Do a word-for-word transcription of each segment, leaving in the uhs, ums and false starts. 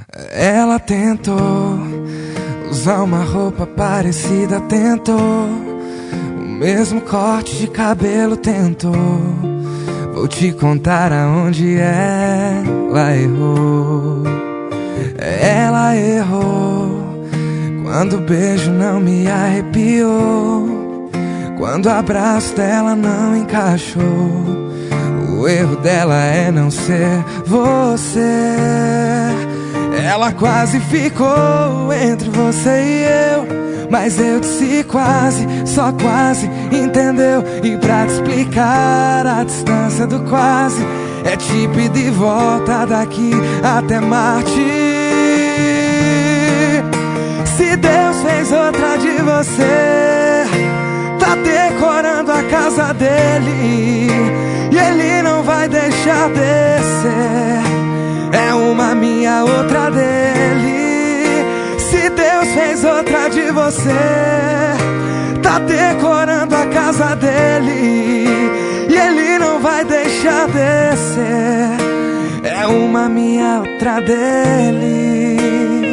Ela tentou usar uma roupa parecida, tentou o mesmo corte de cabelo, tentou. Vou te contar aonde ela errou. Ela errou quando o beijo não me arrepiou, quando o abraço dela não encaixou. O erro dela é não ser você. Ela quase ficou entre você e eu, mas eu disse quase, só quase, entendeu? E pra te explicar a distância do quase, é tipo ir de volta daqui até Marte. Se Deus fez outra de você, tá decorando a casa dele, e ele não vai deixar descer. É uma minha, outra dele. Se Deus fez outra de você, tá decorando a casa dele, e ele não vai deixar descer. É uma minha, outra dele.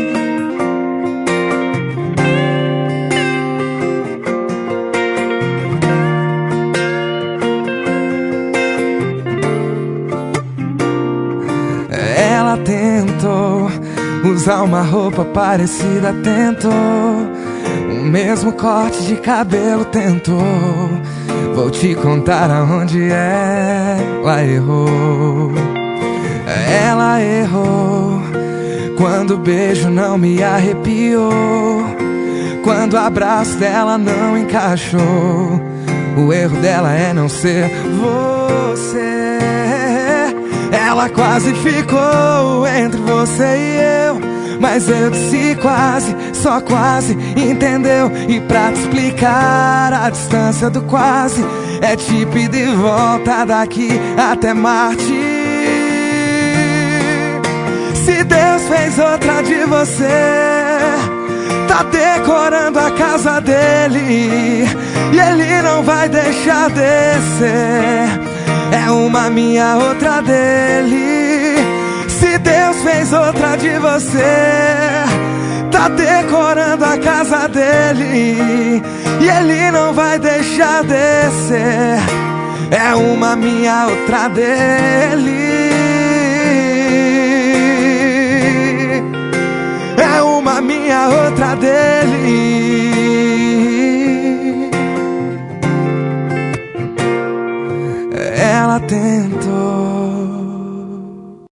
Ela tentou usar uma roupa parecida, tentou o mesmo corte de cabelo, tentou. Vou te contar aonde ela errou. Ela errou quando o beijo não me arrepiou, quando o abraço dela não encaixou. O erro dela é não ser você. Ela quase ficou entre você e eu, mas eu disse quase, só quase, entendeu? E pra te explicar a distância do quase, é tipo ir de volta daqui até Marte. Se Deus fez outra de você, tá decorando a casa dele, e ele não vai deixar descer. É uma minha, outra dele. Se Deus fez outra de você, tá decorando a casa dele, e ele não vai deixar descer. É uma minha, outra dele.